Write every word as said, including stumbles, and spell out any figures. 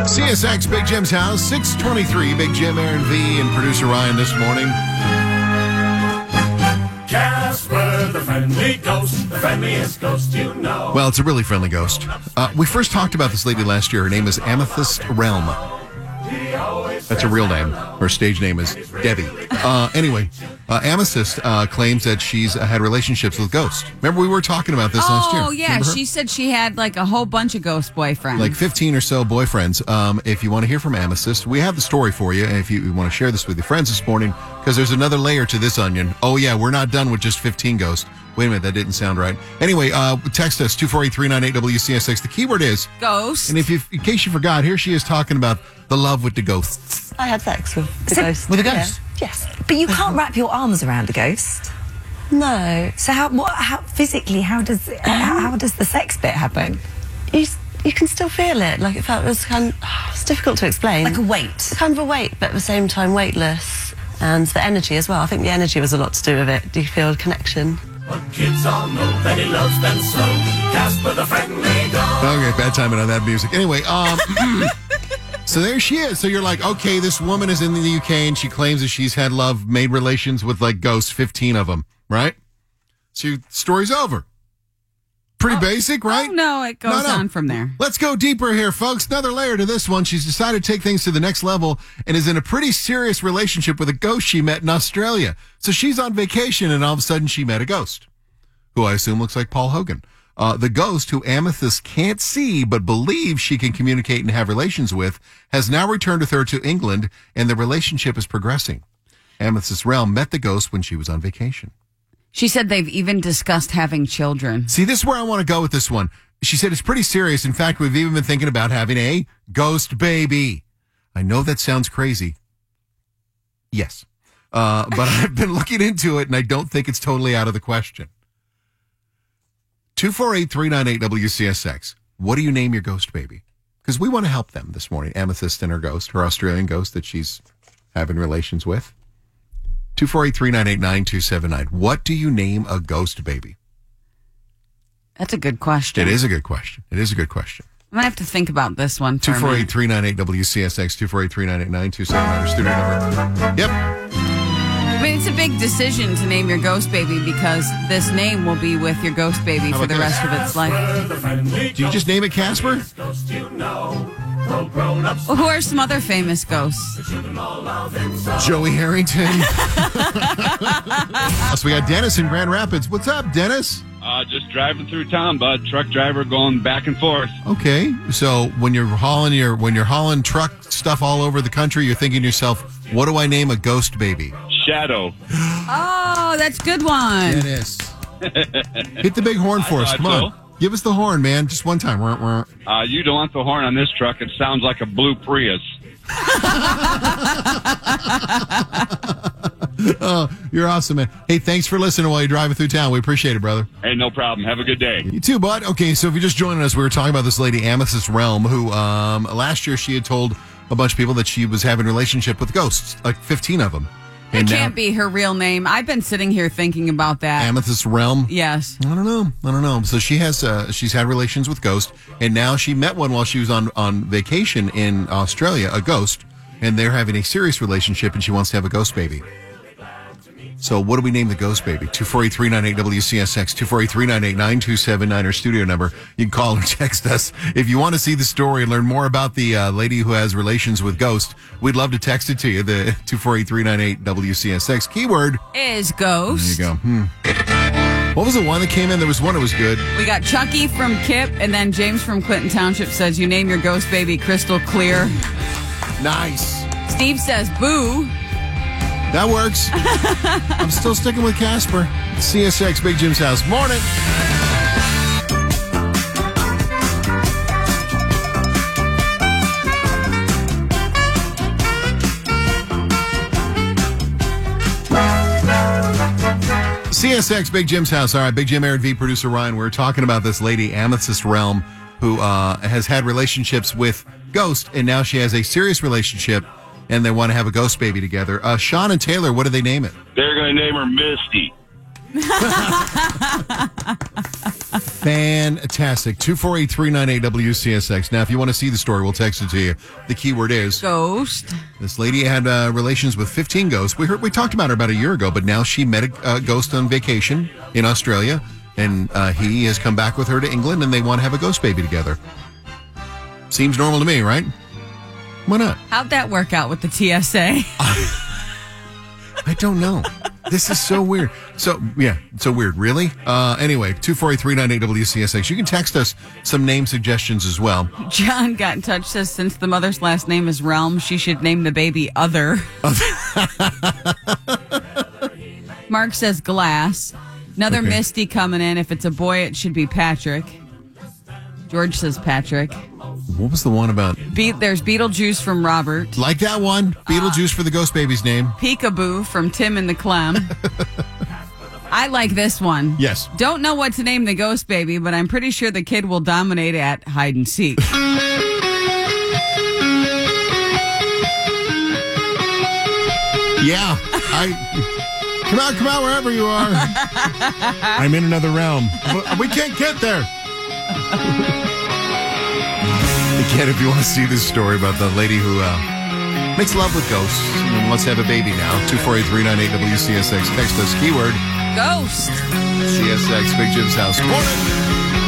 C S X, Big Jim's house, six twenty-three. Big Jim, Aaron V, and producer Ryan this morning. Casper, the friendly ghost, the friendliest ghost you know. Well, it's a really friendly ghost. Uh, we first talked about this lady last year. Her name is Amethyst Realm. That's a real name. Her stage name is Debbie. Uh, anyway, uh, Amethyst uh, claims that she's uh, had relationships with ghosts. Remember, we were talking about this last year. Oh, yeah. She said she had like a whole bunch of ghost boyfriends. Like fifteen or so boyfriends. Um, if you want to hear from Amethyst, we have the story for you. And if you want to share this with your friends this morning, because there's another layer to this onion. Oh, yeah, we're not done with just fifteen ghosts. Wait a minute, that didn't sound right. Anyway, uh, text us, two four eight, three nine eight, W C S X. The keyword is ghost. And if you, in case you forgot, here she is talking about the love with the ghosts. I had sex with the So- ghost. With a ghost? Yeah. Yes. But you can't wrap your arms around a ghost. No. So how, what, how physically, how does how, how does the sex bit happen? You, s- you can still feel it. Like, it felt it was kind of, it's difficult to explain. Like a weight. Kind of a weight, but at the same time weightless. And the energy as well. I think the energy was a lot to do with it. Do you feel a connection? But kids all know that he loves them so. Casper, the friendly ghost. Okay, bad timing on that music. Anyway, um, so there she is. So you're like, okay, this woman is in the U K and she claims that she's had love, made relations with like ghosts, fifteen of them, right? So your story's over. Pretty basic, right? Oh, no, it goes No, no. on from there. Let's go deeper here, folks. Another layer to this one. She's decided to take things to the next level and is in a pretty serious relationship with a ghost she met in Australia. So she's on vacation and all of a sudden she met a ghost, who I assume looks like Paul Hogan. Uh, the ghost, who Amethyst can't see but believes she can communicate and have relations with, has now returned with her to England, and the relationship is progressing. Amethyst Realm met the ghost when she was on vacation. She said they've even discussed having children. See, this is where I want to go with this one. She said it's pretty serious. In fact, we've even been thinking about having a ghost baby. I know that sounds crazy. Yes. Uh, but I've been looking into it, and I don't think it's totally out of the question. two four eight, three nine eight, W C S X. What do you name your ghost baby? Because we want to help them this morning. Amethyst and her ghost, her Australian ghost that she's having relations with. two four eight, three nine eight, nine two seven nine. What do you name a ghost baby? That's a good question. It is a good question. It is a good question. I'm going to have to think about this one for two a four eight, minute. three nine eight, W C S X, two four eight, three nine eight, nine two seven nine, our studio number. Yep. I mean, it's a big decision to name your ghost baby because this name will be with your ghost baby How for about the this? rest of its life. Casper, the friendly Do you just name it Casper? ghost you know. All grown ups, Well, who are some other famous ghosts? children all love him so. Joey Harrington. So we got Dennis in Grand Rapids. What's up, Dennis? Uh, just driving through town, bud. Truck driver going back and forth. Okay. So when you're hauling your when you're hauling truck stuff all over the country, you're thinking to yourself, what do I name a ghost baby? Shadow. Oh, that's a good one. Dennis. Hit the big horn for us. thought Come on. so. Give us the horn, man. Just one time. Wah, wah. Uh, you don't want the horn on this truck. It sounds like a blue Prius. Oh, you're awesome, man. Hey, thanks for listening while you're driving through town. We appreciate it, brother. Hey, no problem. Have a good day. You too, bud. Okay, so if you're just joining us, we were talking about this lady, Amethyst Realm, who um, last year she had told a bunch of people that she was having a relationship with ghosts, like fifteen of them. It And now- can't be her real name. I've been sitting here thinking about that. Amethyst Realm. Yes. I don't know. I don't know. So she has uh, she's had relations with ghosts, and now she met one while she was on on vacation in Australia, a ghost, and they're having a serious relationship, and she wants to have a ghost baby. So what do we name the ghost baby? two four eight, three nine eight, W C S X, two four eight, three nine eight, nine two seven nine, our studio number. You can call or text us. If you want to see the story and learn more about the uh, lady who has relations with ghosts, we'd love to text it to you. The two four eight, three nine eight, W C S X. Keyword. Is There ghost. you go. Hmm. What was the one that came in? There was one that was good. We got Chucky from Kip, and then James from Clinton Township says, you name your ghost baby Crystal Clear. Nice. Steve says, boo. That works. I'm still sticking with Casper. C S X, Big Jim's house. Morning. C S X, Big Jim's house. All right, Big Jim, Aaron V, producer Ryan. We were talking about this lady, Amethyst Realm, who uh, has had relationships with ghosts, and now she has a serious relationship, and they want to have a ghost baby together. Uh, Sean and Taylor, what do they name it? They're going to name her Misty. Fantastic. two four eight, three nine eight, W C S X. Now, if you want to see the story, we'll text it to you. The keyword is Ghost. this lady had uh, relations with fifteen ghosts. We heard, we talked about her about a year ago, but now she met a uh, ghost on vacation in Australia, and uh, he has come back with her to England, and they want to have a ghost baby together. Seems normal to me, right? Why not? How'd that work out with the T S A? I don't know. This is so weird. So, yeah, so weird. Really? Uh, anyway, two four eight, three nine eight, W C S X. You can text us some name suggestions as well. John got in touch, says since the mother's last name is Realm, she should name the baby Other. Mark says Glass. Another Okay. Misty coming in. If it's a boy, it should be Patrick. George says Patrick. What was the one about? Be- there's Beetlejuice from Robert. Like that one? Beetlejuice for the ghost baby's name. Peekaboo from Tim and the Clem. I like this one. Yes. Don't know what to name the ghost baby, but I'm pretty sure the kid will dominate at hide and seek. Yeah. I come out, come out wherever you are. I'm in another realm. We can't get there. Again, if you want to see this story about the lady who uh, makes love with ghosts and wants to have a baby now, two four eight, three nine eight, W C S X. Text us keyword Ghost. C S X, Big Jim's house. Morning.